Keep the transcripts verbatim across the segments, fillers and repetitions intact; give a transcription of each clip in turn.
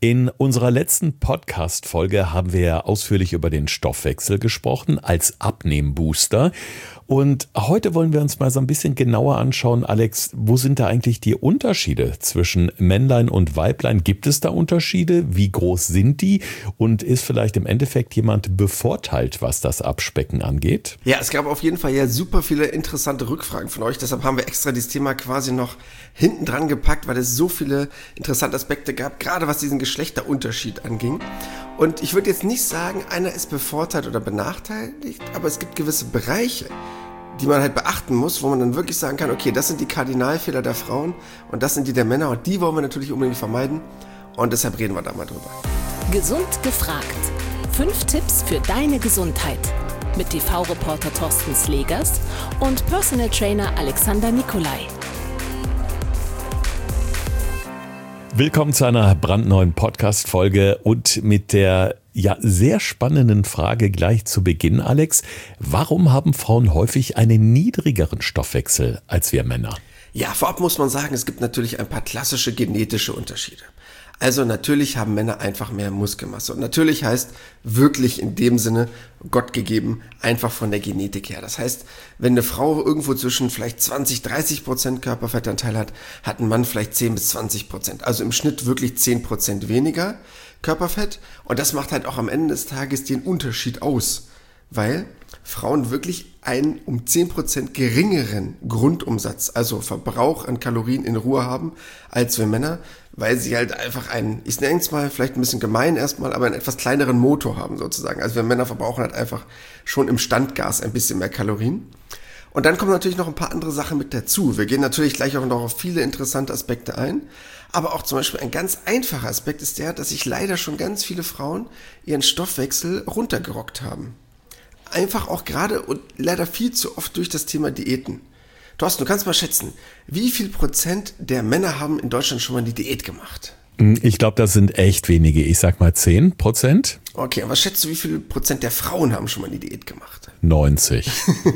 In unserer letzten Podcast-Folge haben wir ja ausführlich über den Stoffwechsel gesprochen als Abnehmbooster. Und heute wollen wir uns mal so ein bisschen genauer anschauen, Alex, wo sind da eigentlich die Unterschiede zwischen Männlein und Weiblein? Gibt es da Unterschiede? Wie groß sind die? Und ist vielleicht im Endeffekt jemand bevorteilt, was das Abspecken angeht? Ja, es gab auf jeden Fall ja super viele interessante Rückfragen von euch. Deshalb haben wir extra dieses Thema quasi noch hinten dran gepackt, weil es so viele interessante Aspekte gab, gerade was diesen Geschlechterunterschied anging. Und ich würde jetzt nicht sagen, einer ist bevorteilt oder benachteiligt, aber es gibt gewisse Bereiche, die man halt beachten muss, wo man dann wirklich sagen kann, okay, das sind die Kardinalfehler der Frauen und das sind die der Männer und die wollen wir natürlich unbedingt vermeiden und deshalb reden wir da mal drüber. Gesund gefragt. Fünf Tipps für deine Gesundheit mit T V-Reporter Thorsten Slegers und Personal Trainer Alexander Nikolai. Willkommen zu einer brandneuen Podcast-Folge und mit der ja sehr spannenden Frage gleich zu Beginn, Alex. Warum haben Frauen häufig einen niedrigeren Stoffwechsel als wir Männer? Ja, vorab muss man sagen, es gibt natürlich ein paar klassische genetische Unterschiede. Also natürlich haben Männer einfach mehr Muskelmasse und natürlich heißt wirklich in dem Sinne Gott gegeben, einfach von der Genetik her. Das heißt, wenn eine Frau irgendwo zwischen vielleicht zwanzig, dreißig Prozent Körperfettanteil hat, hat ein Mann vielleicht zehn bis zwanzig Prozent. Also im Schnitt wirklich zehn Prozent weniger Körperfett und das macht halt auch am Ende des Tages den Unterschied aus, weil Frauen wirklich einen um zehn Prozent geringeren Grundumsatz, also Verbrauch an Kalorien in Ruhe haben, als wir Männer, weil sie halt einfach einen, ich nenne es mal vielleicht ein bisschen gemein erstmal, aber einen etwas kleineren Motor haben sozusagen. Also wir Männer verbrauchen halt einfach schon im Standgas ein bisschen mehr Kalorien. Und dann kommen natürlich noch ein paar andere Sachen mit dazu. Wir gehen natürlich gleich auch noch auf viele interessante Aspekte ein. Aber auch zum Beispiel ein ganz einfacher Aspekt ist der, dass sich leider schon ganz viele Frauen ihren Stoffwechsel runtergerockt haben. Einfach auch gerade und leider viel zu oft durch das Thema Diäten. Thorsten, du kannst mal schätzen, wie viel Prozent der Männer haben in Deutschland schon mal die Diät gemacht? Ich glaube, das sind echt wenige. Ich sag mal zehn Prozent. Okay, und was schätzt du, wie viel Prozent der Frauen haben schon mal die Diät gemacht? neunzig.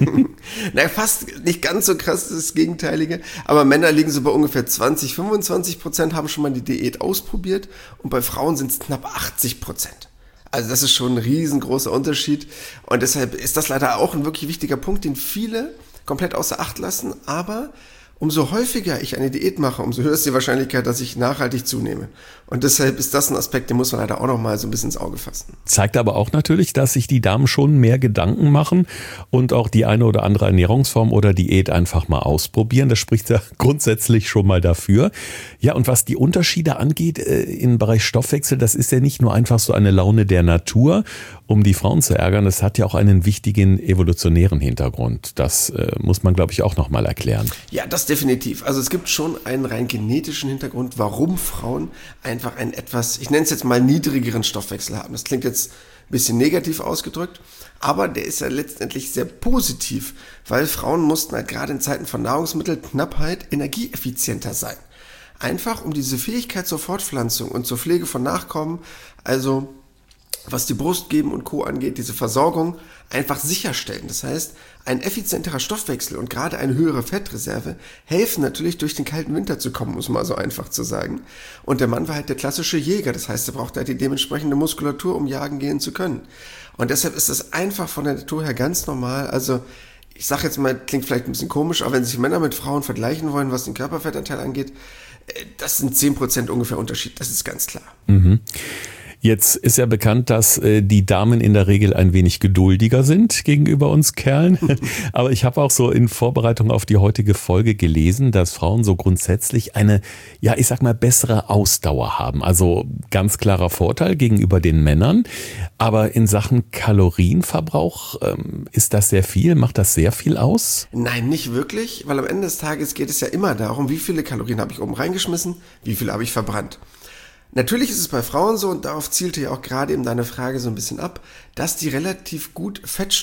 Na, fast nicht ganz so krass das Gegenteilige, aber Männer liegen so bei ungefähr zwanzig, fünfundzwanzig Prozent haben schon mal die Diät ausprobiert und bei Frauen sind es knapp achtzig Prozent. Also das ist schon ein riesengroßer Unterschied und deshalb ist das leider auch ein wirklich wichtiger Punkt, den viele komplett außer Acht lassen, aber umso häufiger ich eine Diät mache, umso höher ist die Wahrscheinlichkeit, dass ich nachhaltig zunehme. Und deshalb ist das ein Aspekt, den muss man leider auch noch mal so ein bisschen ins Auge fassen. Zeigt aber auch natürlich, dass sich die Damen schon mehr Gedanken machen und auch die eine oder andere Ernährungsform oder Diät einfach mal ausprobieren. Das spricht ja grundsätzlich schon mal dafür. Ja, und was die Unterschiede angeht äh, im Bereich Stoffwechsel, das ist ja nicht nur einfach so eine Laune der Natur, um die Frauen zu ärgern. Das hat ja auch einen wichtigen evolutionären Hintergrund. Das äh, muss man, glaube ich, auch noch mal erklären. Ja, das definitiv. Also es gibt schon einen rein genetischen Hintergrund, warum Frauen einfach einen etwas, ich nenne es jetzt mal niedrigeren Stoffwechsel haben. Das klingt jetzt ein bisschen negativ ausgedrückt, aber der ist ja letztendlich sehr positiv, weil Frauen mussten halt gerade in Zeiten von Nahrungsmittelknappheit energieeffizienter sein. Einfach um diese Fähigkeit zur Fortpflanzung und zur Pflege von Nachkommen, also was die Brust geben und Co. angeht, diese Versorgung einfach sicherstellen. Das heißt, ein effizienterer Stoffwechsel und gerade eine höhere Fettreserve helfen natürlich durch den kalten Winter zu kommen, muss man so einfach zu sagen. Und der Mann war halt der klassische Jäger, das heißt, er braucht halt die dementsprechende Muskulatur, um jagen gehen zu können. Und deshalb ist das einfach von der Natur her ganz normal. Also ich sage jetzt mal, klingt vielleicht ein bisschen komisch, aber wenn sich Männer mit Frauen vergleichen wollen, was den Körperfettanteil angeht, das sind zehn Prozent ungefähr Unterschied, das ist ganz klar. Mhm. Jetzt ist ja bekannt, dass äh, die Damen in der Regel ein wenig geduldiger sind gegenüber uns Kerlen. Aber ich habe auch so in Vorbereitung auf die heutige Folge gelesen, dass Frauen so grundsätzlich eine, ja, ich sag mal, bessere Ausdauer haben. Also ganz klarer Vorteil gegenüber den Männern. Aber in Sachen Kalorienverbrauch ähm, ist das sehr viel? Macht das sehr viel aus? Nein, nicht wirklich, weil am Ende des Tages geht es ja immer darum, wie viele Kalorien habe ich oben reingeschmissen, wie viele habe ich verbrannt. Natürlich ist es bei Frauen so, und darauf zielte ja auch gerade eben deine Frage so ein bisschen ab, dass die relativ gut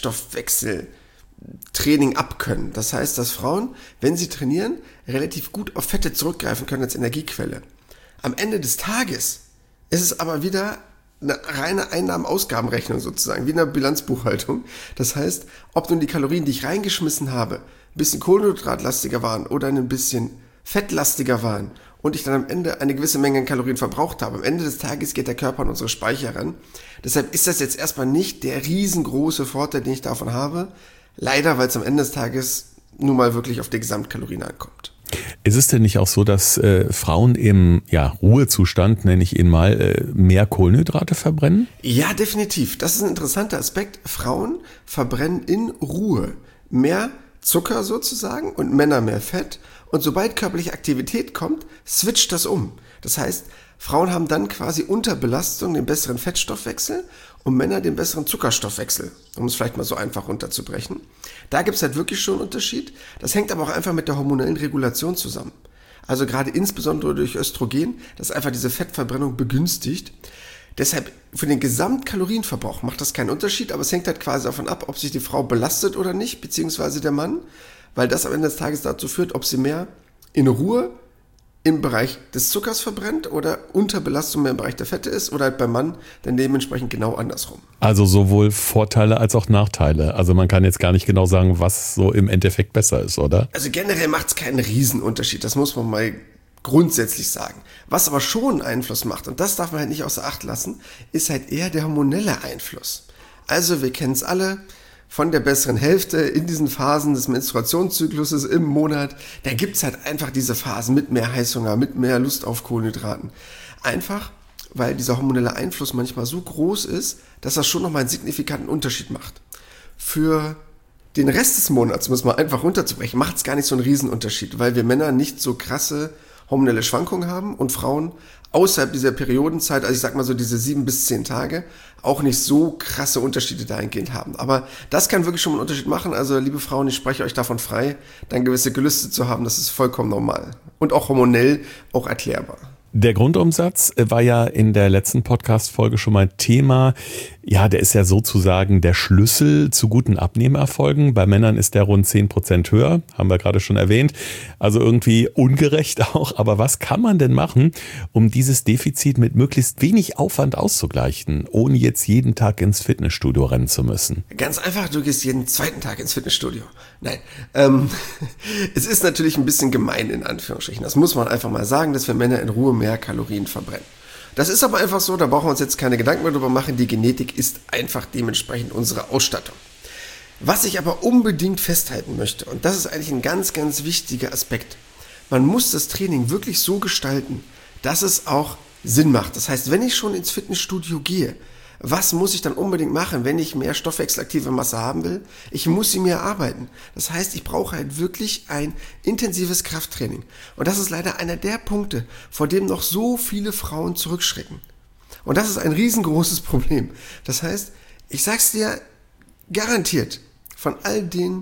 Fettstoffwechseltraining abkönnen. Das heißt, dass Frauen, wenn sie trainieren, relativ gut auf Fette zurückgreifen können als Energiequelle. Am Ende des Tages ist es aber wieder eine reine Einnahmen-Ausgabenrechnung sozusagen, wie in einer Bilanzbuchhaltung. Das heißt, ob nun die Kalorien, die ich reingeschmissen habe, ein bisschen kohlenhydratlastiger waren oder ein bisschen fettlastiger waren und ich dann am Ende eine gewisse Menge an Kalorien verbraucht habe, am Ende des Tages geht der Körper an unsere Speicher ran. Deshalb ist das jetzt erstmal nicht der riesengroße Vorteil, den ich davon habe. Leider, weil es am Ende des Tages nun mal wirklich auf die Gesamtkalorien ankommt. Ist es denn nicht auch so, dass äh, Frauen im ja, Ruhezustand, nenne ich ihn mal, äh, mehr Kohlenhydrate verbrennen? Ja, definitiv. Das ist ein interessanter Aspekt. Frauen verbrennen in Ruhe mehr Zucker sozusagen und Männer mehr Fett. Und sobald körperliche Aktivität kommt, switcht das um. Das heißt, Frauen haben dann quasi unter Belastung den besseren Fettstoffwechsel und Männer den besseren Zuckerstoffwechsel, um es vielleicht mal so einfach runterzubrechen. Da gibt es halt wirklich schon einen Unterschied. Das hängt aber auch einfach mit der hormonellen Regulation zusammen. Also gerade insbesondere durch Östrogen, das einfach diese Fettverbrennung begünstigt. Deshalb für den Gesamtkalorienverbrauch macht das keinen Unterschied, aber es hängt halt quasi davon ab, ob sich die Frau belastet oder nicht, beziehungsweise der Mann, weil das am Ende des Tages dazu führt, ob sie mehr in Ruhe im Bereich des Zuckers verbrennt oder unter Belastung mehr im Bereich der Fette ist oder halt beim Mann dann dementsprechend genau andersrum. Also sowohl Vorteile als auch Nachteile. Also man kann jetzt gar nicht genau sagen, was so im Endeffekt besser ist, oder? Also generell macht es keinen Riesenunterschied, das muss man mal grundsätzlich sagen. Was aber schon einen Einfluss macht, und das darf man halt nicht außer Acht lassen, ist halt eher der hormonelle Einfluss. Also wir kennen es alle, von der besseren Hälfte in diesen Phasen des Menstruationszykluses im Monat, da gibt es halt einfach diese Phasen mit mehr Heißhunger, mit mehr Lust auf Kohlenhydraten. Einfach, weil dieser hormonelle Einfluss manchmal so groß ist, dass das schon nochmal einen signifikanten Unterschied macht. Für den Rest des Monats, um es mal einfach runterzubrechen, macht es gar nicht so einen Riesenunterschied, weil wir Männer nicht so krasse hormonelle Schwankungen haben und Frauen außerhalb dieser Periodenzeit, also ich sag mal so diese sieben bis zehn Tage, auch nicht so krasse Unterschiede dahingehend haben. Aber das kann wirklich schon einen Unterschied machen. Also liebe Frauen, ich spreche euch davon frei, dann gewisse Gelüste zu haben, das ist vollkommen normal. Und auch hormonell auch erklärbar. Der Grundumsatz war ja in der letzten Podcast-Folge schon mal Thema. Ja, der ist ja sozusagen der Schlüssel zu guten Abnehmerfolgen. Bei Männern ist der rund zehn Prozent höher, haben wir gerade schon erwähnt. Also irgendwie ungerecht auch. Aber was kann man denn machen, um dieses Defizit mit möglichst wenig Aufwand auszugleichen, ohne jetzt jeden Tag ins Fitnessstudio rennen zu müssen? Ganz einfach, du gehst jeden zweiten Tag ins Fitnessstudio. Nein, ähm, es ist natürlich ein bisschen gemein in Anführungsstrichen. Das muss man einfach mal sagen, dass wir Männer in Ruhe mehr Kalorien verbrennen. Das ist aber einfach so, da brauchen wir uns jetzt keine Gedanken mehr drüber machen. Die Genetik ist einfach dementsprechend unsere Ausstattung. Was ich aber unbedingt festhalten möchte, und das ist eigentlich ein ganz, ganz wichtiger Aspekt, man muss das Training wirklich so gestalten, dass es auch Sinn macht. Das heißt, wenn ich schon ins Fitnessstudio gehe, was muss ich dann unbedingt machen, wenn ich mehr stoffwechselaktive Masse haben will? Ich muss sie mir erarbeiten. Das heißt, ich brauche halt wirklich ein intensives Krafttraining. Und das ist leider einer der Punkte, vor dem noch so viele Frauen zurückschrecken. Und das ist ein riesengroßes Problem. Das heißt, ich sag's dir garantiert, von all den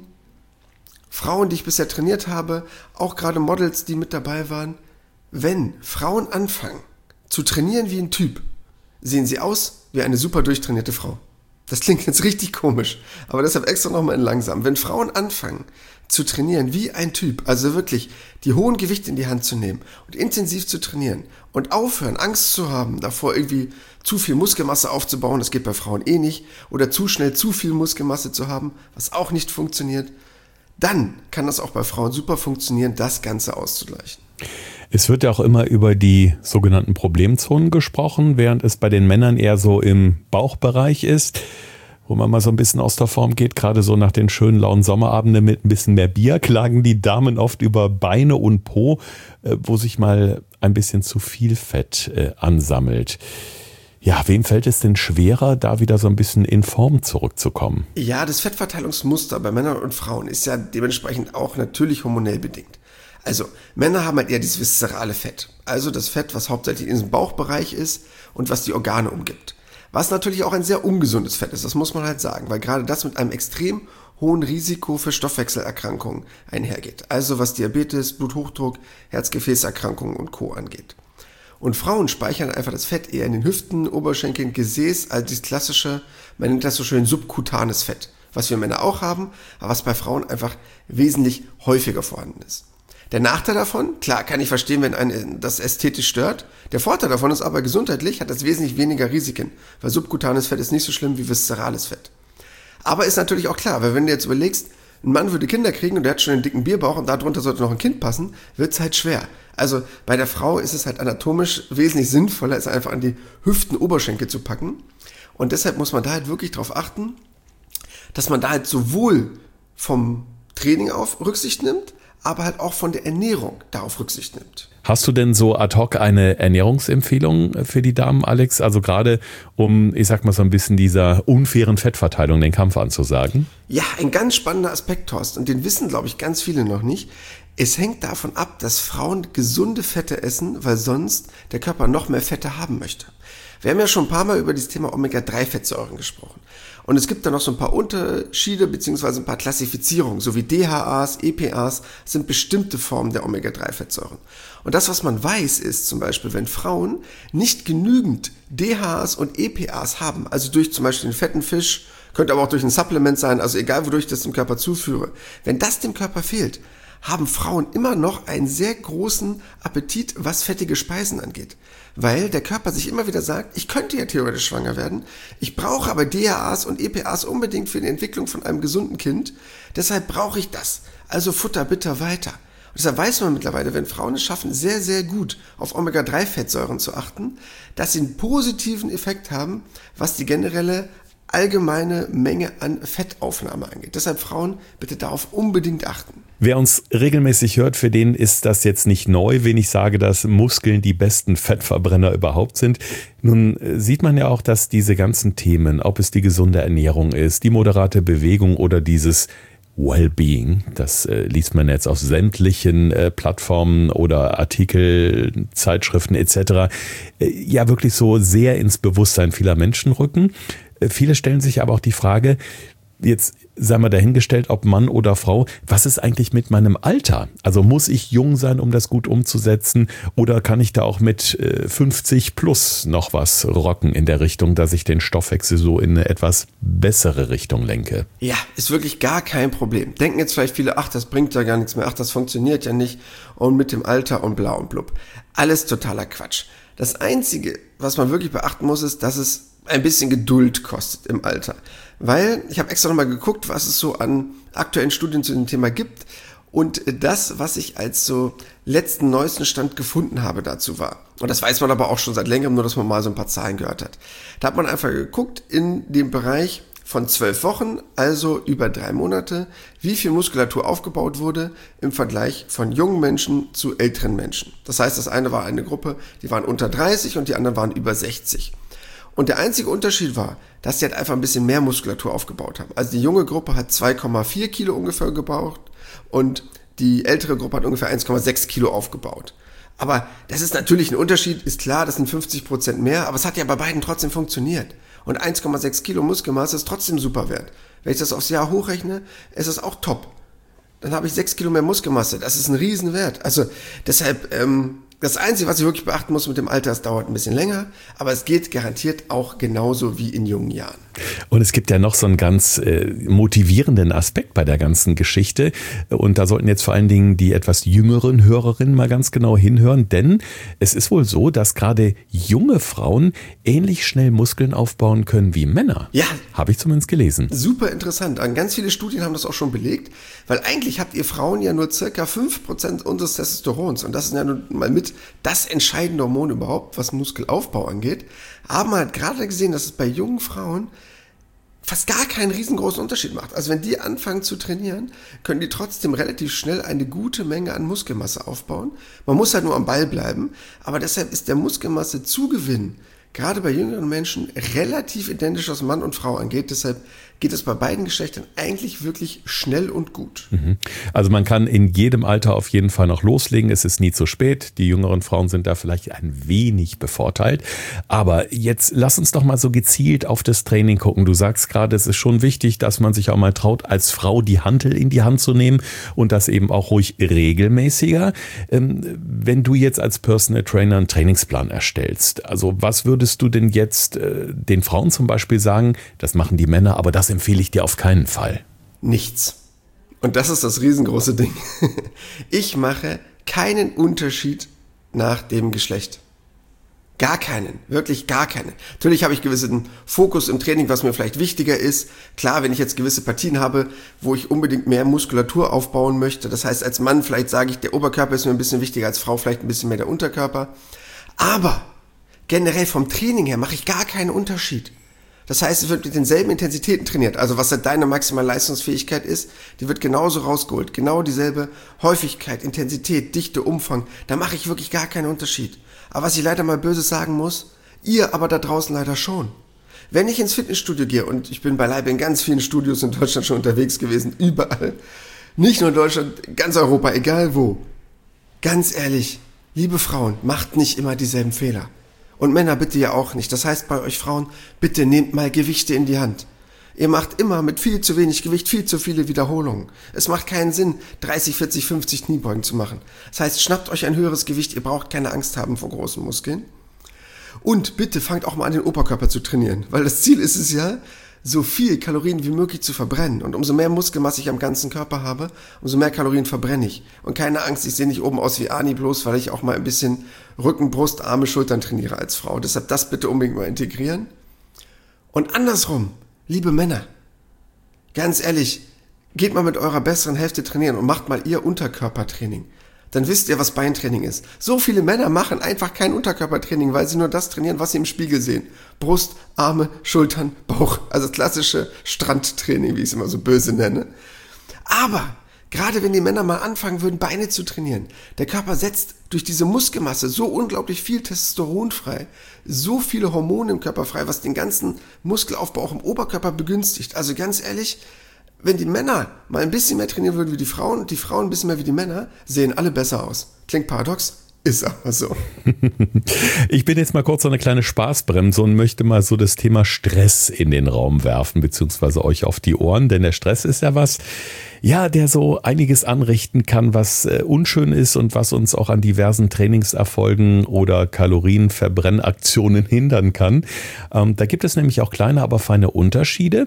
Frauen, die ich bisher trainiert habe, auch gerade Models, die mit dabei waren, wenn Frauen anfangen zu trainieren wie ein Typ, sehen sie aus wie eine super durchtrainierte Frau. Das klingt jetzt richtig komisch, aber deshalb extra nochmal in langsam. Wenn Frauen anfangen zu trainieren wie ein Typ, also wirklich die hohen Gewichte in die Hand zu nehmen und intensiv zu trainieren und aufhören, Angst zu haben, davor irgendwie zu viel Muskelmasse aufzubauen, das geht bei Frauen eh nicht, oder zu schnell zu viel Muskelmasse zu haben, was auch nicht funktioniert, dann kann das auch bei Frauen super funktionieren, das Ganze auszugleichen. Es wird ja auch immer über die sogenannten Problemzonen gesprochen, während es bei den Männern eher so im Bauchbereich ist, wo man mal so ein bisschen aus der Form geht. Gerade so nach den schönen lauen Sommerabenden mit ein bisschen mehr Bier klagen die Damen oft über Beine und Po, wo sich mal ein bisschen zu viel Fett ansammelt. Ja, wem fällt es denn schwerer, da wieder so ein bisschen in Form zurückzukommen? Ja, das Fettverteilungsmuster bei Männern und Frauen ist ja dementsprechend auch natürlich hormonell bedingt. Also, Männer haben halt eher dieses viszerale Fett. Also das Fett, was hauptsächlich in diesem Bauchbereich ist und was die Organe umgibt. Was natürlich auch ein sehr ungesundes Fett ist, das muss man halt sagen, weil gerade das mit einem extrem hohen Risiko für Stoffwechselerkrankungen einhergeht. Also was Diabetes, Bluthochdruck, Herzgefäßerkrankungen und Co. angeht. Und Frauen speichern einfach das Fett eher in den Hüften, Oberschenkeln, Gesäß, als das klassische, man nennt das so schön subkutanes Fett. Was wir Männer auch haben, aber was bei Frauen einfach wesentlich häufiger vorhanden ist. Der Nachteil davon, klar, kann ich verstehen, wenn einen das ästhetisch stört. Der Vorteil davon ist aber, gesundheitlich hat das wesentlich weniger Risiken, weil subkutanes Fett ist nicht so schlimm wie viszerales Fett. Aber ist natürlich auch klar, weil wenn du jetzt überlegst, ein Mann würde Kinder kriegen und der hat schon einen dicken Bierbauch und darunter sollte noch ein Kind passen, wird es halt schwer. Also bei der Frau ist es halt anatomisch wesentlich sinnvoller, es einfach an die Hüften, Oberschenkel zu packen. Und deshalb muss man da halt wirklich drauf achten, dass man da halt sowohl vom Training auf Rücksicht nimmt, aber halt auch von der Ernährung darauf Rücksicht nimmt. Hast du denn so ad hoc eine Ernährungsempfehlung für die Damen, Alex? Also gerade um, ich sag mal so ein bisschen dieser unfairen Fettverteilung den Kampf anzusagen? Ja, ein ganz spannender Aspekt, Thorsten, und den wissen, glaube ich, ganz viele noch nicht. Es hängt davon ab, dass Frauen gesunde Fette essen, weil sonst der Körper noch mehr Fette haben möchte. Wir haben ja schon ein paar Mal über das Thema Omega drei Fettsäuren gesprochen. Und es gibt da noch so ein paar Unterschiede bzw. ein paar Klassifizierungen, so wie D H As, E P As, sind bestimmte Formen der Omega drei Fettsäuren. Und das, was man weiß, ist zum Beispiel, wenn Frauen nicht genügend D H As und E P As haben, also durch zum Beispiel den fetten Fisch, könnte aber auch durch ein Supplement sein, also egal wodurch ich das dem Körper zuführe, wenn das dem Körper fehlt, haben Frauen immer noch einen sehr großen Appetit, was fettige Speisen angeht. Weil der Körper sich immer wieder sagt, ich könnte ja theoretisch schwanger werden, ich brauche aber D H As und E P As unbedingt für die Entwicklung von einem gesunden Kind, deshalb brauche ich das. Also Futter bitte weiter. Und deshalb weiß man mittlerweile, wenn Frauen es schaffen, sehr, sehr gut auf Omega drei Fettsäuren zu achten, dass sie einen positiven Effekt haben, was die generelle allgemeine Menge an Fettaufnahme angeht. Deshalb Frauen bitte darauf unbedingt achten. Wer uns regelmäßig hört, für den ist das jetzt nicht neu, wenn ich sage, dass Muskeln die besten Fettverbrenner überhaupt sind. Nun sieht man ja auch, dass diese ganzen Themen, ob es die gesunde Ernährung ist, die moderate Bewegung oder dieses Wellbeing, das äh, liest man jetzt auf sämtlichen äh, Plattformen oder Artikel, Zeitschriften et cetera, äh, ja wirklich so sehr ins Bewusstsein vieler Menschen rücken. Äh, viele stellen sich aber auch die Frage, jetzt sei mal dahingestellt, ob Mann oder Frau, was ist eigentlich mit meinem Alter? Also muss ich jung sein, um das gut umzusetzen, oder kann ich da auch mit äh, fünfzig plus noch was rocken in der Richtung, dass ich den Stoffwechsel so in eine etwas bessere Richtung lenke? Ja, ist wirklich gar kein Problem. Denken jetzt vielleicht viele, ach, das bringt ja gar nichts mehr, ach, das funktioniert ja nicht und mit dem Alter und bla und blub. Alles totaler Quatsch. Das Einzige, was man wirklich beachten muss, ist, dass es ein bisschen Geduld kostet im Alter. Weil, ich habe extra nochmal geguckt, was es so an aktuellen Studien zu dem Thema gibt, und das, was ich als so letzten neuesten Stand gefunden habe dazu war. Und das weiß man aber auch schon seit längerem, nur dass man mal so ein paar Zahlen gehört hat. Da hat man einfach geguckt in dem Bereich von zwölf Wochen, also über drei Monate, wie viel Muskulatur aufgebaut wurde im Vergleich von jungen Menschen zu älteren Menschen. Das heißt, das eine war eine Gruppe, die waren unter dreißig und die anderen waren über sechzig. Und der einzige Unterschied war, dass sie halt einfach ein bisschen mehr Muskulatur aufgebaut haben. Also die junge Gruppe hat zwei Komma vier Kilo ungefähr gebaut und die ältere Gruppe hat ungefähr eins Komma sechs Kilo aufgebaut. Aber das ist natürlich ein Unterschied, ist klar, das sind fünfzig Prozent mehr, aber es hat ja bei beiden trotzdem funktioniert. Und eins Komma sechs Kilo Muskelmasse ist trotzdem super wert. Wenn ich das aufs Jahr hochrechne, ist es auch top. Dann habe ich sechs Kilo mehr Muskelmasse, das ist ein Riesenwert. Also deshalb, ähm, das Einzige, was ich wirklich beachten muss mit dem Alter, es dauert ein bisschen länger, aber es geht garantiert auch genauso wie in jungen Jahren. Und es gibt ja noch so einen ganz äh, motivierenden Aspekt bei der ganzen Geschichte. Und da sollten jetzt vor allen Dingen die etwas jüngeren Hörerinnen mal ganz genau hinhören, denn es ist wohl so, dass gerade junge Frauen ähnlich schnell Muskeln aufbauen können wie Männer. Ja. Habe ich zumindest gelesen. Super interessant. Ganz viele Studien haben das auch schon belegt, weil eigentlich habt ihr Frauen ja nur circa fünf Prozent unseres Testosterons. Und das ist ja nun mal mit das entscheidende Hormon überhaupt, was Muskelaufbau angeht. Aber man hat gerade gesehen, dass es bei jungen Frauen fast gar keinen riesengroßen Unterschied macht. Also wenn die anfangen zu trainieren, können die trotzdem relativ schnell eine gute Menge an Muskelmasse aufbauen. Man muss halt nur am Ball bleiben, aber deshalb ist der Muskelmassezugewinn gerade bei jüngeren Menschen relativ identisch, was Mann und Frau angeht. Deshalb geht es bei beiden Geschlechtern eigentlich wirklich schnell und gut. Also man kann in jedem Alter auf jeden Fall noch loslegen. Es ist nie zu spät. Die jüngeren Frauen sind da vielleicht ein wenig bevorteilt. Aber jetzt lass uns doch mal so gezielt auf das Training gucken. Du sagst gerade, es ist schon wichtig, dass man sich auch mal traut, als Frau die Hantel in die Hand zu nehmen und das eben auch ruhig regelmäßiger. Wenn du jetzt als Personal Trainer einen Trainingsplan erstellst, also was würdest du denn jetzt den Frauen zum Beispiel sagen, das machen die Männer, aber das empfehle ich dir auf keinen Fall? Nichts. Und das ist das riesengroße Ding. Ich mache keinen Unterschied nach dem Geschlecht. Gar keinen, wirklich gar keinen. Natürlich habe ich gewissen Fokus im Training, was mir vielleicht wichtiger ist. Klar, wenn ich jetzt gewisse Partien habe, wo ich unbedingt mehr Muskulatur aufbauen möchte. Das heißt, als Mann vielleicht sage ich, der Oberkörper ist mir ein bisschen wichtiger, als Frau vielleicht ein bisschen mehr der Unterkörper. Aber generell vom Training her mache ich gar keinen Unterschied. Das heißt, es wird mit denselben Intensitäten trainiert. Also was halt deine maximale Leistungsfähigkeit ist, die wird genauso rausgeholt. Genau dieselbe Häufigkeit, Intensität, Dichte, Umfang. Da mache ich wirklich gar keinen Unterschied. Aber was ich leider mal Böses sagen muss, ihr aber da draußen leider schon. Wenn ich ins Fitnessstudio gehe, und ich bin beileibe in ganz vielen Studios in Deutschland schon unterwegs gewesen, überall, nicht nur in Deutschland, ganz Europa, egal wo. Ganz ehrlich, liebe Frauen, macht nicht immer dieselben Fehler. Und Männer bitte ja auch nicht. Das heißt bei euch Frauen, bitte nehmt mal Gewichte in die Hand. Ihr macht immer mit viel zu wenig Gewicht viel zu viele Wiederholungen. Es macht keinen Sinn, dreißig, vierzig, fünfzig Kniebeugen zu machen. Das heißt, schnappt euch ein höheres Gewicht, ihr braucht keine Angst haben vor großen Muskeln. Und bitte fangt auch mal an, den Oberkörper zu trainieren, weil das Ziel ist es ja, so viel Kalorien wie möglich zu verbrennen. Und umso mehr Muskelmasse ich am ganzen Körper habe, umso mehr Kalorien verbrenne ich. Und keine Angst, ich sehe nicht oben aus wie Arnie, bloß weil ich auch mal ein bisschen Rücken, Brust, Arme, Schultern trainiere als Frau. Deshalb das bitte unbedingt mal integrieren. Und andersrum, liebe Männer, ganz ehrlich, geht mal mit eurer besseren Hälfte trainieren und macht mal ihr Unterkörpertraining. Dann wisst ihr, was Beintraining ist. So viele Männer machen einfach kein Unterkörpertraining, weil sie nur das trainieren, was sie im Spiegel sehen. Brust, Arme, Schultern, Bauch. Also das klassische Strandtraining, wie ich es immer so böse nenne. Aber gerade wenn die Männer mal anfangen würden, Beine zu trainieren, der Körper setzt durch diese Muskelmasse so unglaublich viel Testosteron frei, so viele Hormone im Körper frei, was den ganzen Muskelaufbau auch im Oberkörper begünstigt. Also ganz ehrlich, wenn die Männer mal ein bisschen mehr trainieren würden wie die Frauen und die Frauen ein bisschen mehr wie die Männer, sehen alle besser aus. Klingt paradox, ist aber so. Ich bin jetzt mal kurz so eine kleine Spaßbremse und möchte mal so das Thema Stress in den Raum werfen, beziehungsweise euch auf die Ohren, denn der Stress ist ja was, ja, der so einiges anrichten kann, was äh, unschön ist und was uns auch an diversen Trainingserfolgen oder Kalorienverbrennaktionen hindern kann. Ähm, da gibt es nämlich auch kleine, aber feine Unterschiede.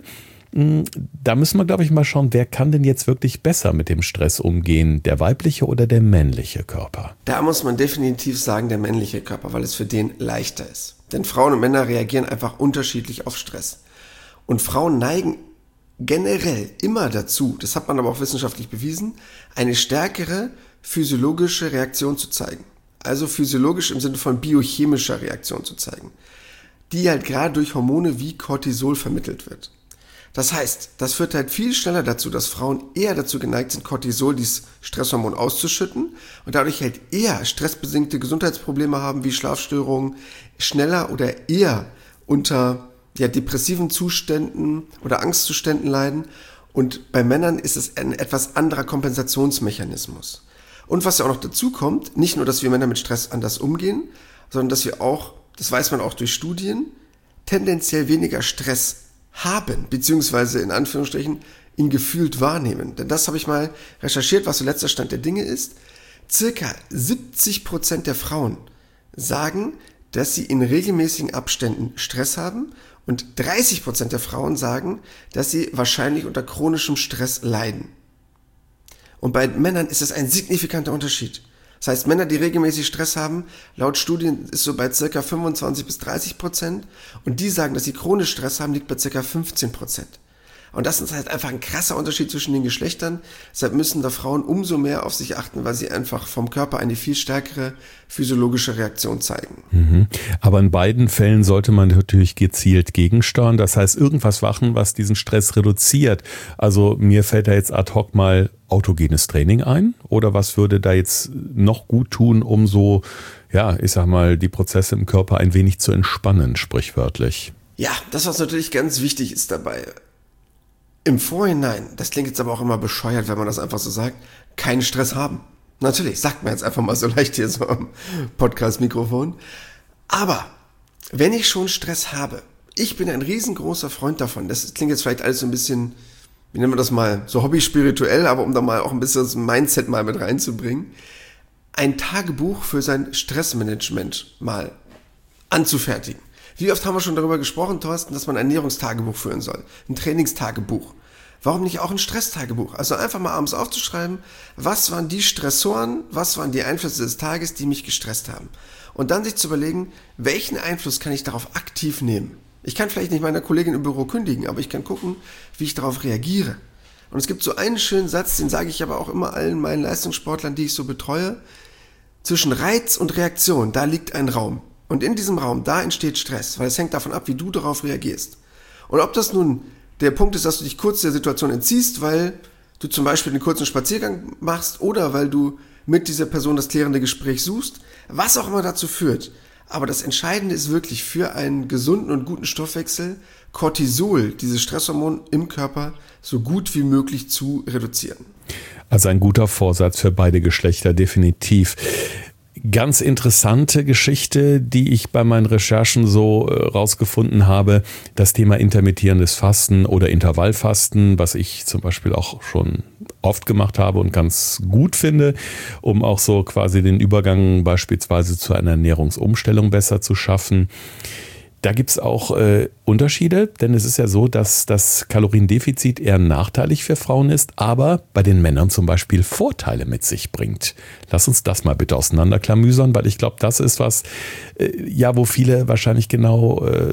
Da müssen wir, glaube ich, mal schauen, wer kann denn jetzt wirklich besser mit dem Stress umgehen, der weibliche oder der männliche Körper? Da muss man definitiv sagen, der männliche Körper, weil es für den leichter ist. Denn Frauen und Männer reagieren einfach unterschiedlich auf Stress. Und Frauen neigen generell immer dazu, das hat man aber auch wissenschaftlich bewiesen, eine stärkere physiologische Reaktion zu zeigen. Also physiologisch im Sinne von biochemischer Reaktion zu zeigen, die halt gerade durch Hormone wie Cortisol vermittelt wird. Das heißt, das führt halt viel schneller dazu, dass Frauen eher dazu geneigt sind, Cortisol, dieses Stresshormon, auszuschütten und dadurch halt eher stressbedingte Gesundheitsprobleme haben, wie Schlafstörungen, schneller oder eher unter ja, depressiven Zuständen oder Angstzuständen leiden. Und bei Männern ist es ein etwas anderer Kompensationsmechanismus. Und was ja auch noch dazu kommt, nicht nur, dass wir Männer mit Stress anders umgehen, sondern dass wir auch, das weiß man auch durch Studien, tendenziell weniger Stress haben, beziehungsweise in Anführungsstrichen ihn gefühlt wahrnehmen. Denn das habe ich mal recherchiert, was so letzter Stand der Dinge ist. Circa siebzig Prozent der Frauen sagen, dass sie in regelmäßigen Abständen Stress haben und dreißig Prozent der Frauen sagen, dass sie wahrscheinlich unter chronischem Stress leiden. Und bei Männern ist es ein signifikanter Unterschied. Das heißt, Männer, die regelmäßig Stress haben, laut Studien ist so bei ca. fünfundzwanzig bis dreißig Prozent und die sagen, dass sie chronisch Stress haben, liegt bei ca. fünfzehn Prozent. Und das ist halt einfach ein krasser Unterschied zwischen den Geschlechtern. Deshalb müssen da Frauen umso mehr auf sich achten, weil sie einfach vom Körper eine viel stärkere physiologische Reaktion zeigen. Mhm. Aber in beiden Fällen sollte man natürlich gezielt gegensteuern. Das heißt, irgendwas machen, was diesen Stress reduziert. Also mir fällt da jetzt ad hoc mal autogenes Training ein. Oder was würde da jetzt noch gut tun, um so, ja, ich sag mal, die Prozesse im Körper ein wenig zu entspannen, sprichwörtlich? Ja, das, was natürlich ganz wichtig ist dabei, im Vorhinein, das klingt jetzt aber auch immer bescheuert, wenn man das einfach so sagt, keinen Stress haben. Natürlich, sagt man jetzt einfach mal so leicht hier so am Podcast-Mikrofon. Aber wenn ich schon Stress habe, ich bin ein riesengroßer Freund davon, das klingt jetzt vielleicht alles so ein bisschen, wie nennen wir das mal, so hobby-spirituell, aber um da mal auch ein bisschen das Mindset mal mit reinzubringen, ein Tagebuch für sein Stressmanagement mal anzufertigen. Wie oft haben wir schon darüber gesprochen, Thorsten, dass man ein Ernährungstagebuch führen soll, ein Trainingstagebuch. Warum nicht auch ein Stresstagebuch? Also einfach mal abends aufzuschreiben, was waren die Stressoren, was waren die Einflüsse des Tages, die mich gestresst haben. Und dann sich zu überlegen, welchen Einfluss kann ich darauf aktiv nehmen? Ich kann vielleicht nicht meiner Kollegin im Büro kündigen, aber ich kann gucken, wie ich darauf reagiere. Und es gibt so einen schönen Satz, den sage ich aber auch immer allen meinen Leistungssportlern, die ich so betreue. Zwischen Reiz und Reaktion, da liegt ein Raum. Und in diesem Raum, da entsteht Stress, weil es hängt davon ab, wie du darauf reagierst. Und ob das nun der Punkt ist, dass du dich kurz der Situation entziehst, weil du zum Beispiel einen kurzen Spaziergang machst oder weil du mit dieser Person das klärende Gespräch suchst, was auch immer dazu führt. Aber das Entscheidende ist wirklich für einen gesunden und guten Stoffwechsel, Cortisol, dieses Stresshormon im Körper, so gut wie möglich zu reduzieren. Also ein guter Vorsatz für beide Geschlechter, definitiv. Ganz interessante Geschichte, die ich bei meinen Recherchen so äh, rausgefunden habe, das Thema intermittierendes Fasten oder Intervallfasten, was ich zum Beispiel auch schon oft gemacht habe und ganz gut finde, um auch so quasi den Übergang beispielsweise zu einer Ernährungsumstellung besser zu schaffen. Da gibt es auch äh, Unterschiede, denn es ist ja so, dass das Kaloriendefizit eher nachteilig für Frauen ist, aber bei den Männern zum Beispiel Vorteile mit sich bringt. Lass uns das mal bitte auseinanderklamüsern, weil ich glaube, das ist was, äh, ja, wo viele wahrscheinlich genau äh,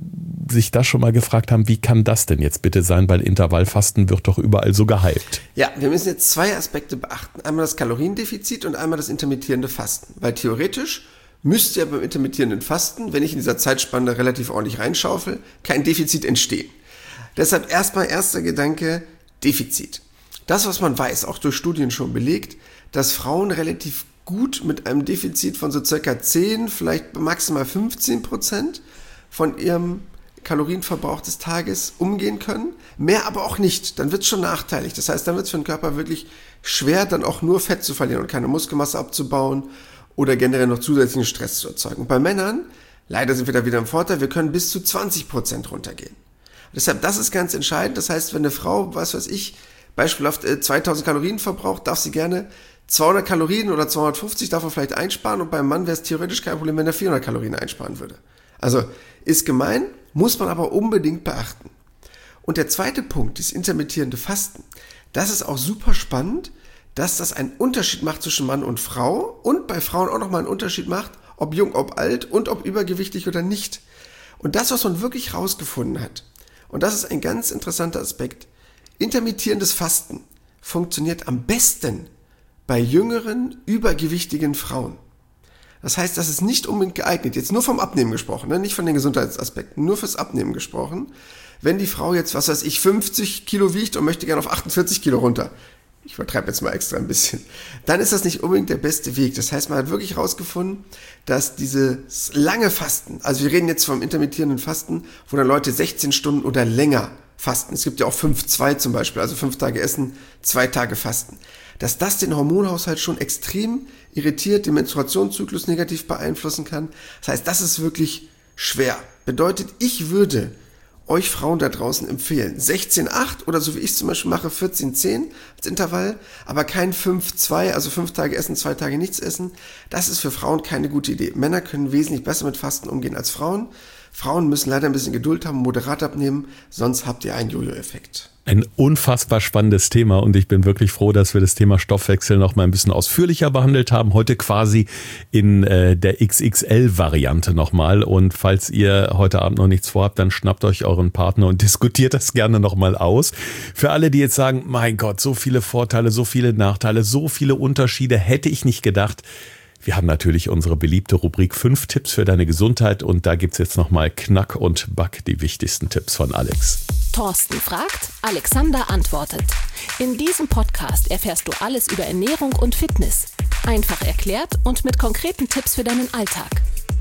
sich das schon mal gefragt haben, wie kann das denn jetzt bitte sein, weil Intervallfasten wird doch überall so gehypt. Ja, wir müssen jetzt zwei Aspekte beachten. Einmal das Kaloriendefizit und einmal das intermittierende Fasten, weil theoretisch müsste ja beim intermittierenden Fasten, wenn ich in dieser Zeitspanne relativ ordentlich reinschaufel, kein Defizit entstehen. Deshalb erstmal erster Gedanke, Defizit. Das, was man weiß, auch durch Studien schon belegt, dass Frauen relativ gut mit einem Defizit von so circa zehn, vielleicht maximal fünfzehn Prozent von ihrem Kalorienverbrauch des Tages umgehen können, mehr aber auch nicht, dann wird es schon nachteilig. Das heißt, dann wird es für den Körper wirklich schwer, dann auch nur Fett zu verlieren und keine Muskelmasse abzubauen oder generell noch zusätzlichen Stress zu erzeugen. Und bei Männern, leider sind wir da wieder im Vorteil, wir können bis zu zwanzig Prozent runtergehen. Deshalb, das ist ganz entscheidend. Das heißt, wenn eine Frau, was weiß ich, beispielhaft zweitausend Kalorien verbraucht, darf sie gerne zweihundert Kalorien oder zweihundertfünfzig davon vielleicht einsparen und beim Mann wäre es theoretisch kein Problem, wenn er vierhundert Kalorien einsparen würde. Also, ist gemein, muss man aber unbedingt beachten. Und der zweite Punkt, das intermittierende Fasten, das ist auch super spannend, dass das einen Unterschied macht zwischen Mann und Frau und bei Frauen auch nochmal einen Unterschied macht, ob jung, ob alt und ob übergewichtig oder nicht. Und das, was man wirklich rausgefunden hat, und das ist ein ganz interessanter Aspekt, intermittierendes Fasten funktioniert am besten bei jüngeren, übergewichtigen Frauen. Das heißt, das ist nicht unbedingt geeignet, jetzt nur vom Abnehmen gesprochen, ne? Nicht von den Gesundheitsaspekten, nur fürs Abnehmen gesprochen. Wenn die Frau jetzt, was weiß ich, fünfzig Kilo wiegt und möchte gerne auf achtundvierzig Kilo runter, ich übertreibe jetzt mal extra ein bisschen, dann ist das nicht unbedingt der beste Weg. Das heißt, man hat wirklich herausgefunden, dass dieses lange Fasten, also wir reden jetzt vom intermittierenden Fasten, wo dann Leute sechzehn Stunden oder länger fasten, es gibt ja auch fünf zwei zum Beispiel, also fünf Tage essen, zwei Tage fasten, dass das den Hormonhaushalt schon extrem irritiert, den Menstruationszyklus negativ beeinflussen kann. Das heißt, das ist wirklich schwer. Bedeutet, ich würde euch Frauen da draußen empfehlen, sechzehn acht oder so wie ich zum Beispiel mache, vierzehn zehn als Intervall, aber kein fünf zwei, also fünf Tage essen, zwei Tage nichts essen. Das ist für Frauen keine gute Idee. Männer können wesentlich besser mit Fasten umgehen als Frauen. Frauen müssen leider ein bisschen Geduld haben, moderat abnehmen, sonst habt ihr einen Jojo-Effekt. Ein unfassbar spannendes Thema und ich bin wirklich froh, dass wir das Thema Stoffwechsel noch mal ein bisschen ausführlicher behandelt haben. Heute quasi in äh, der X X L-Variante nochmal. Und falls ihr heute Abend noch nichts vorhabt, dann schnappt euch euren Partner und diskutiert das gerne nochmal aus. Für alle, die jetzt sagen, mein Gott, so viele Vorteile, so viele Nachteile, so viele Unterschiede, hätte ich nicht gedacht. Wir haben natürlich unsere beliebte Rubrik fünf Tipps für deine Gesundheit und da gibt's jetzt nochmal Knack und Back, die wichtigsten Tipps von Alex. Thorsten fragt, Alexander antwortet. In diesem Podcast erfährst du alles über Ernährung und Fitness. Einfach erklärt und mit konkreten Tipps für deinen Alltag.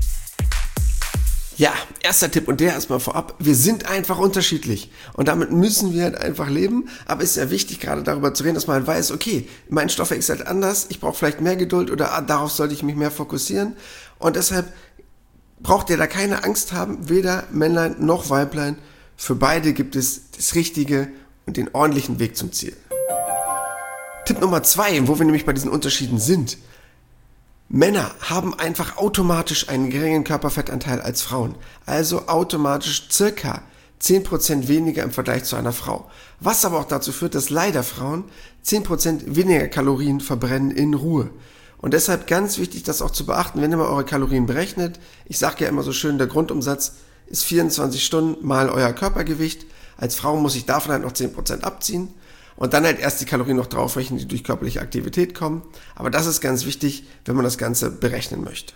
Ja, erster Tipp und der erstmal vorab, wir sind einfach unterschiedlich und damit müssen wir halt einfach leben, aber es ist ja wichtig, gerade darüber zu reden, dass man halt weiß, okay, mein Stoffwechsel ist halt anders, ich brauche vielleicht mehr Geduld oder ah, darauf sollte ich mich mehr fokussieren und deshalb braucht ihr da keine Angst haben, weder Männlein noch Weiblein, für beide gibt es das Richtige und den ordentlichen Weg zum Ziel. Tipp Nummer zwei, wo wir nämlich bei diesen Unterschieden sind. Männer haben einfach automatisch einen geringen Körperfettanteil als Frauen, also automatisch circa zehn Prozent weniger im Vergleich zu einer Frau. Was aber auch dazu führt, dass leider Frauen zehn Prozent weniger Kalorien verbrennen in Ruhe. Und deshalb ganz wichtig, das auch zu beachten, wenn ihr mal eure Kalorien berechnet. Ich sage ja immer so schön, der Grundumsatz ist vierundzwanzig Stunden mal euer Körpergewicht. Als Frau muss ich davon halt noch zehn Prozent abziehen und dann halt erst die Kalorien noch draufrechnen, die durch körperliche Aktivität kommen. Aber das ist ganz wichtig, wenn man das Ganze berechnen möchte.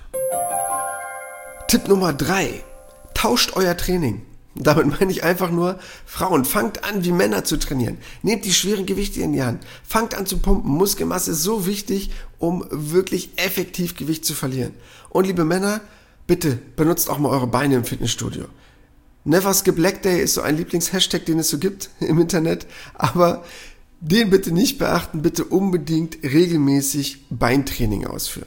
Tipp Nummer drei. Tauscht euer Training. Damit meine ich einfach nur, Frauen, fangt an wie Männer zu trainieren. Nehmt die schweren Gewichte in die Hand. Fangt an zu pumpen. Muskelmasse ist so wichtig, um wirklich effektiv Gewicht zu verlieren. Und liebe Männer, bitte benutzt auch mal eure Beine im Fitnessstudio. Never skip leg day ist so ein Lieblingshashtag, den es so gibt im Internet. Aber den bitte nicht beachten. Bitte unbedingt regelmäßig Beintraining ausführen.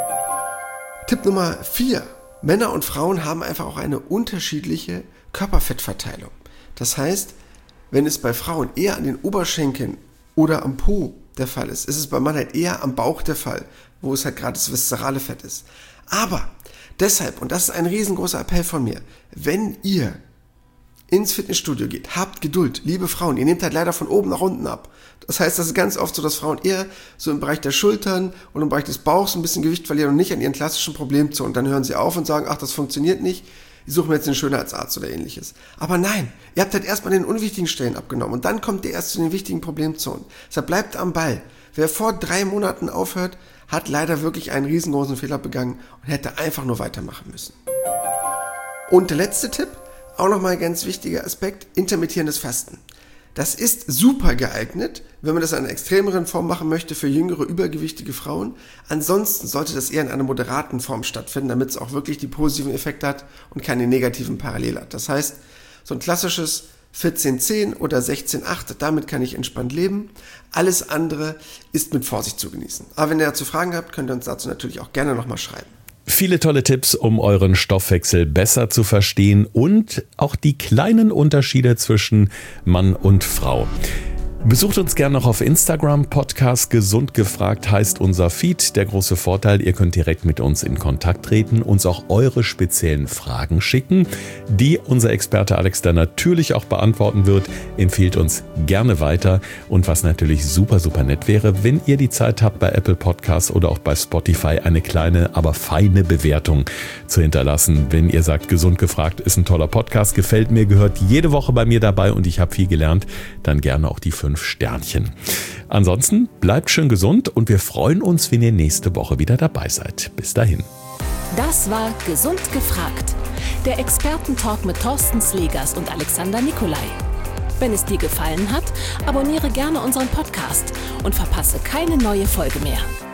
Tipp Nummer vier. Männer und Frauen haben einfach auch eine unterschiedliche Körperfettverteilung. Das heißt, wenn es bei Frauen eher an den Oberschenkeln oder am Po der Fall ist, ist es bei Männern halt eher am Bauch der Fall, wo es halt gerade das viszerale Fett ist. Aber deshalb, und das ist ein riesengroßer Appell von mir, wenn ihr ins Fitnessstudio geht, habt Geduld, liebe Frauen, ihr nehmt halt leider von oben nach unten ab. Das heißt, das ist ganz oft so, dass Frauen eher so im Bereich der Schultern und im Bereich des Bauchs ein bisschen Gewicht verlieren und nicht an ihren klassischen Problemzonen. Und dann hören sie auf und sagen, ach, das funktioniert nicht, ich suche mir jetzt einen Schönheitsarzt oder ähnliches. Aber nein, ihr habt halt erstmal den unwichtigen Stellen abgenommen und dann kommt ihr erst zu den wichtigen Problemzonen. Deshalb bleibt am Ball. Wer vor drei Monaten aufhört, hat leider wirklich einen riesengroßen Fehler begangen und hätte einfach nur weitermachen müssen. Und der letzte Tipp, auch nochmal ein ganz wichtiger Aspekt, intermittierendes Fasten. Das ist super geeignet, wenn man das in einer extremeren Form machen möchte für jüngere, übergewichtige Frauen. Ansonsten sollte das eher in einer moderaten Form stattfinden, damit es auch wirklich die positiven Effekte hat und keine negativen parallel hat. Das heißt, so ein klassisches vierzehn zehn oder sechzehn acht, damit kann ich entspannt leben. Alles andere ist mit Vorsicht zu genießen. Aber wenn ihr dazu Fragen habt, könnt ihr uns dazu natürlich auch gerne nochmal schreiben. Viele tolle Tipps, um euren Stoffwechsel besser zu verstehen und auch die kleinen Unterschiede zwischen Mann und Frau. Besucht uns gerne noch auf Instagram. Podcast Gesund gefragt heißt unser Feed. Der große Vorteil, ihr könnt direkt mit uns in Kontakt treten, uns auch eure speziellen Fragen schicken, die unser Experte Alex dann natürlich auch beantworten wird. Empfiehlt uns gerne weiter. Und was natürlich super, super nett wäre, wenn ihr die Zeit habt, bei Apple Podcasts oder auch bei Spotify eine kleine, aber feine Bewertung zu hinterlassen. Wenn ihr sagt, Gesund gefragt ist ein toller Podcast, gefällt mir, gehört jede Woche bei mir dabei und ich habe viel gelernt, dann gerne auch die fünf Sternchen. Ansonsten bleibt schön gesund und wir freuen uns, wenn ihr nächste Woche wieder dabei seid. Bis dahin. Das war Gesund gefragt, der Expertentalk mit Thorsten Slegers und Alexander Nikolai. Wenn es dir gefallen hat, abonniere gerne unseren Podcast und verpasse keine neue Folge mehr.